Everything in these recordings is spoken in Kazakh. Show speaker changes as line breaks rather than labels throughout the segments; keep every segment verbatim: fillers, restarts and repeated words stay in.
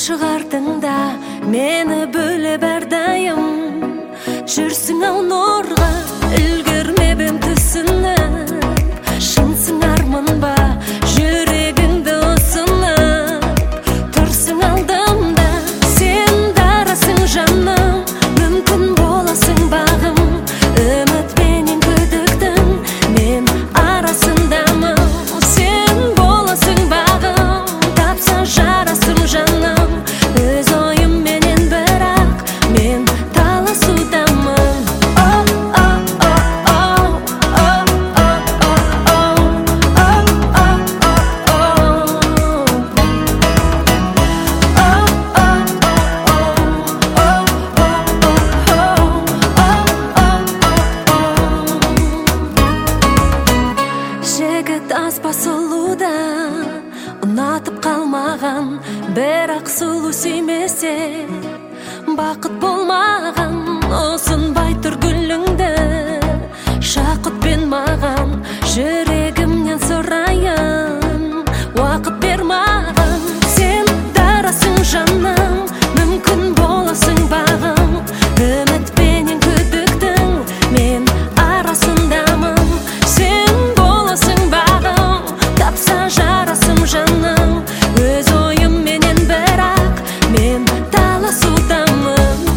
чыгардың да мени бөлөп ардайым. Жүрсүң ал нурга үлгөрмөбөм түсүнүп, шынсың арманба жүрөгүңдү усунуп. Турсуң алдымда сен дарасың жаным, мүмкүн боласың багым. Үмүт менен күдүктүң мен арасындамын. Сен боласың багым, тапса жарасым жаным. Өз оюм менен бирок мен таласуудамын. Жигит аспа сулууда унатып калмаган, бирок сулуу сүймесе бакыт болмаган. Осунбай тур гүлүңдү шакыт бен маган, жүрөгүмдөн сурайын убакыт бер маган. Сен дарасың жаным, мүмкүн боласың багым. Үмүт менен күдүктүң мен арасындамын. Сен боласың багым, тапса жарасым жаным. Өз оюм менен бирок мен таласуудамын.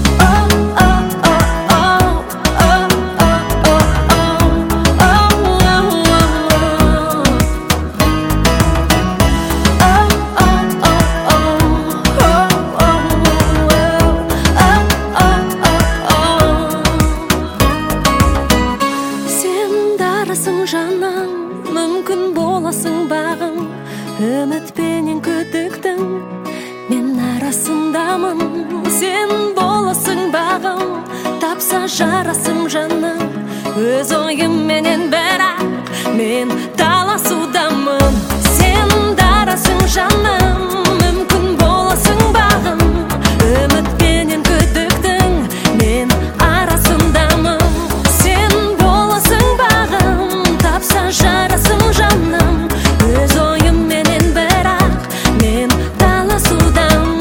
Жаным, мүмкүн боласың багым. Үмүт менен күдүктүң мен арасындамын. Сен боласың багым, тапса жарасым жаным. Өз оюм менен бирок мен таласуудамын. Сен дарасың жаным, мүмкүн боласың багым. Үмүт менен күдүктүң мен арасындамын. Сен боласың багым, тапса жарасым жаным. Өз оюм менен бирок мен таласуудамын.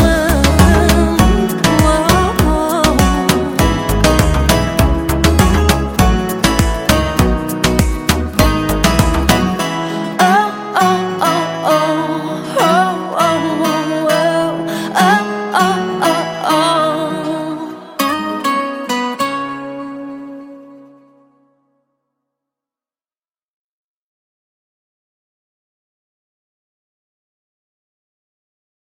Oh, oh, oh, oh, oh, oh, oh, oh, oh.